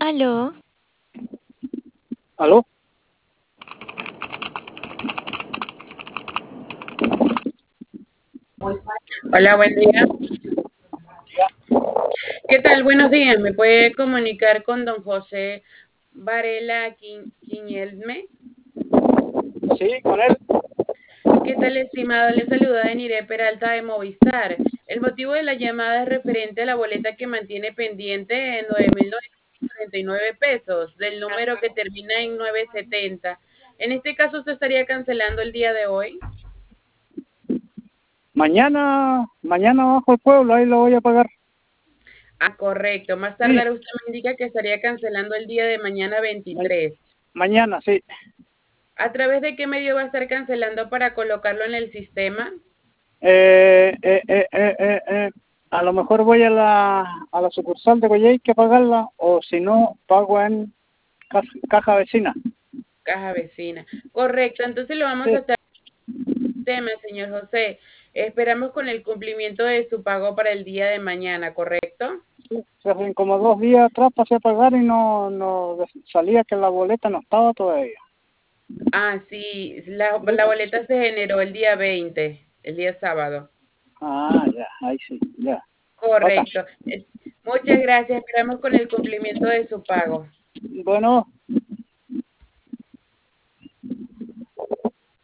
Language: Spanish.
Aló, ¿Aló? Hola, buen día. ¿Qué tal? Buenos días. ¿Me puede comunicar con don José Varela Quiñelme? Sí, con él. ¿Qué tal, estimado? Le saluda Deniré Peralta de Movistar. El motivo de la llamada es referente a la boleta que mantiene pendiente en 9.949 pesos, del número que termina en 970. En este caso, ¿usted estaría cancelando el día de hoy? Mañana bajo el pueblo, ahí lo voy a pagar. Ah, correcto. Más Sí, tardar usted me indica que estaría cancelando el día de mañana ma- 23. mañana, sí. ¿A través de qué medio va a estar cancelando para colocarlo en el sistema? Eh, eh, eh, eh, eh, eh, a lo mejor voy a la sucursal de Coyhaique que pagarla, o si no, pago en caja vecina. Caja vecina. Correcto, entonces lo vamos a Sí, estar en el sistema, señor José. Esperamos con el cumplimiento de su pago para el día de mañana, ¿correcto? sí. Se hacen como 2 días atrás pasé a pagar y no salía que la boleta no estaba todavía. Ah, sí, la Sí. boleta se generó el día 20, el día sábado. Ah, ya, ahí sí, ya. Bacán. Correcto. Muchas gracias. Esperamos con el cumplimiento de su pago. Bueno,